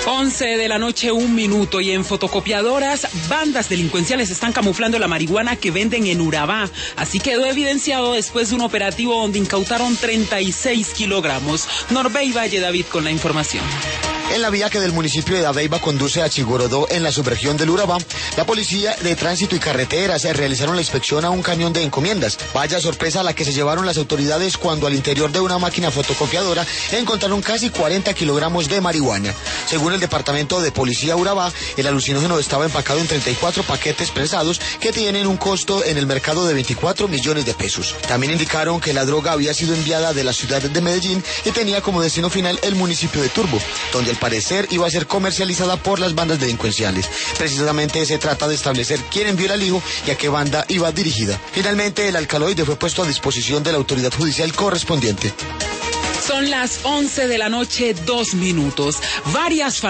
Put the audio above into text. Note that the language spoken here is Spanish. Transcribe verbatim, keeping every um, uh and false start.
once de la noche, un minuto, y en fotocopiadoras, bandas delincuenciales están camuflando la marihuana que venden en Urabá. Así quedó evidenciado después de un operativo donde incautaron treinta y seis kilogramos. Norbey Valle David con la información. En la vía que del municipio de Dabeiba conduce a Chigorodó, en la subregión del Urabá, la Policía de Tránsito y Carreteras realizaron la inspección a un camión de encomiendas. Vaya sorpresa la que se llevaron las autoridades cuando al interior de una máquina fotocopiadora encontraron casi cuarenta kilogramos de marihuana. Según el Departamento de Policía Urabá, el alucinógeno estaba empacado en treinta y cuatro paquetes prensados que tienen un costo en el mercado de veinticuatro millones de pesos. También indicaron que la droga había sido enviada de la ciudad de Medellín y tenía como destino final el municipio de Turbo, donde al parecer iba a ser comercializada por las bandas delincuenciales. Precisamente se trata de establecer quién envió el alijo y a qué banda iba dirigida. Finalmente, el alcaloide fue puesto a disposición de la autoridad judicial correspondiente. Son las once de la noche, dos minutos. Varias